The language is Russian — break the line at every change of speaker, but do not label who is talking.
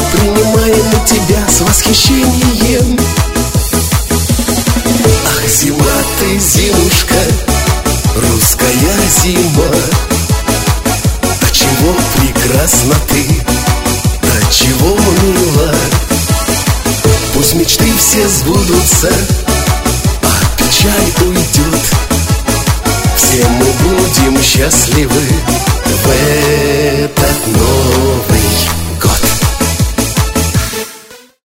принимаем тебя с восхищением. Ах, зима ты, зимушка, русская зима, до чего прекрасна ты, до чего мила. Пусть мечты все сбудутся, а печаль уйдет. Все мы будем счастливы в этот новый